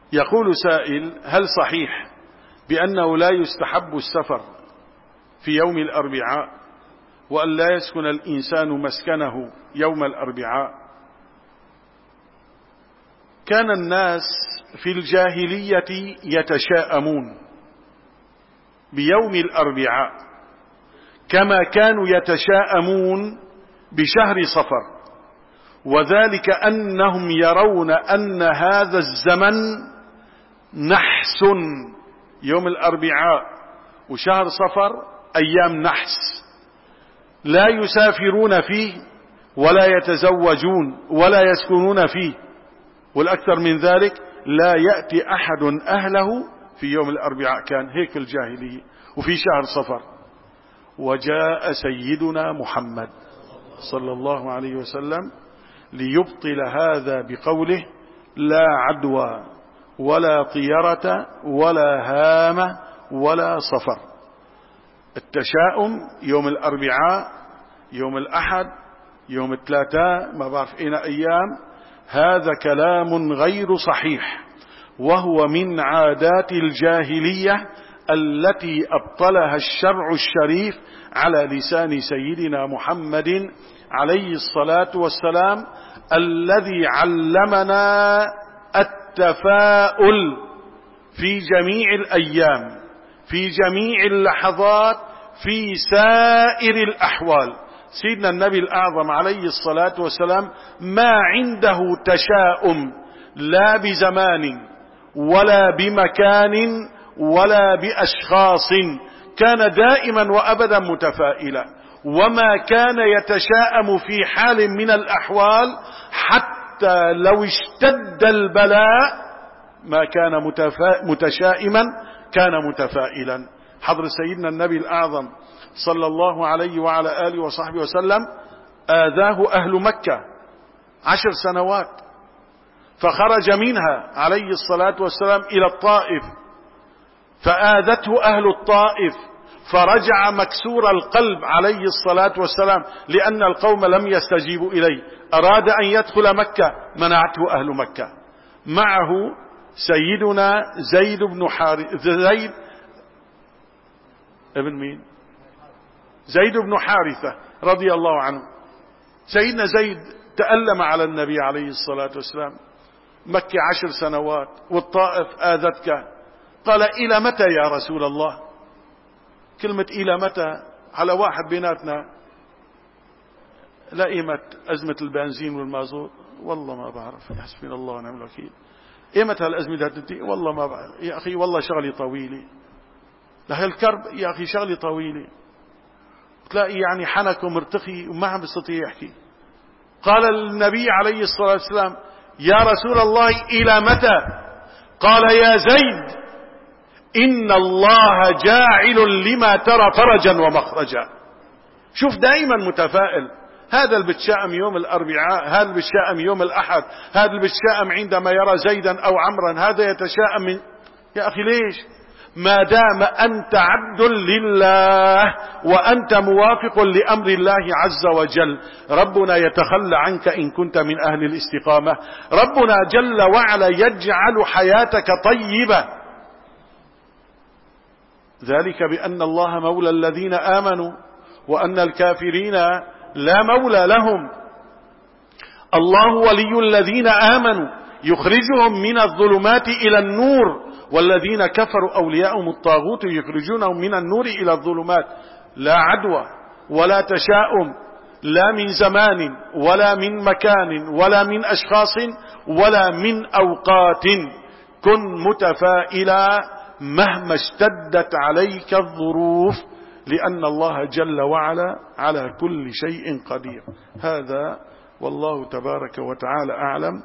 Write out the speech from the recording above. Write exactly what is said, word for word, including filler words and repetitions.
يقول سائل: هل صحيح بأنه لا يستحب السفر في يوم الأربعاء وأن لا يسكن الإنسان مسكنه يوم الأربعاء؟ كان الناس في الجاهلية يتشاءمون بيوم الأربعاء كما كانوا يتشاءمون بشهر صفر، وذلك أنهم يرون أن هذا الزمن نحس، يوم الأربعاء وشهر صفر أيام نحس، لا يسافرون فيه ولا يتزوجون ولا يسكنون فيه، والأكثر من ذلك لا يأتي أحد أهله في يوم الأربعاء. كان هيك الجاهلية وفي شهر صفر. وجاء سيدنا محمد صلى الله عليه وسلم ليبطل هذا بقوله: لا عدوى ولا طيرة ولا هامة ولا صفر. التشاؤم يوم الأربعاء، يوم الأحد، يوم الثلاثاء، ما بعرف أين أيام، هذا كلام غير صحيح، وهو من عادات الجاهلية التي أبطلها الشرع الشريف على لسان سيدنا محمد عليه الصلاة والسلام، الذي علمنا التفاؤل في جميع الأيام، في جميع اللحظات، في سائر الأحوال. سيدنا النبي الأعظم عليه الصلاة والسلام ما عنده تشاؤم لا بزمان ولا بمكان ولا بأشخاص، كان دائما وأبدا متفائلا، وما كان يتشاءم في حال من الأحوال حتى لو اشتد البلاء ما كان متشائما، كان متفائلا. حضر سيدنا النبي الأعظم صلى الله عليه وعلى آله وصحبه وسلم آذاه أهل مكة عشر سنوات، فخرج منها عليه الصلاة والسلام إلى الطائف فآذته أهل الطائف، فرجع مكسور القلب عليه الصلاة والسلام لأن القوم لم يستجيبوا إليه، أراد أن يدخل مكة منعته أهل مكة. معه سيدنا زيد بن حارثة، زيد ابن مين؟ زيد بن حارثة رضي الله عنه. سيدنا زيد تألم على النبي عليه الصلاة والسلام، مكة عشر سنوات والطائف آذتك. قال: إلى متى يا رسول الله؟ كلمة إلى متى على واحد بيناتنا لائمة أزمة البنزين والمازوت، والله ما بعرف، حسبنا الله ونعم الوكيل. إيمتى الأزمة تنتهي؟ والله ما بعرف يا أخي، والله شغلي طويلة، لهي الكرب يا أخي شغلي طويلة، تلاقي يعني حنكه مرتخي وما عم بيستطيع يحكي. قال النبي عليه الصلاة والسلام: يا رسول الله إلى متى؟ قال: يا زيد إن الله جاعل لما ترى فرجا ومخرجا. شوف دائما متفائل. هذا اللي بتشائم يوم الأربعاء، هذا اللي بتشائم يوم الأحد، هذا اللي بتشائم عندما يرى زيدا أو عمرا، هذا يتشائم من... يا أخي ليش؟ ما دام أنت عبد لله وأنت موافق لأمر الله عز وجل، ربنا يتخلى عنك إن كنت من أهل الاستقامة. ربنا جل وعلا يجعل حياتك طيبة، ذلك بأن الله مولى الذين آمنوا وأن الكافرين لا مولى لهم. الله ولي الذين آمنوا يخرجهم من الظلمات إلى النور، والذين كفروا أولياءهم الطاغوت يخرجونهم من النور إلى الظلمات. لا عدوى ولا تشاؤم، لا من زمان ولا من مكان ولا من أشخاص ولا من أوقات. كن متفائلا مهما اشتدت عليك الظروف، لأن الله جل وعلا على كل شيء قدير. هذا والله تبارك وتعالى أعلم.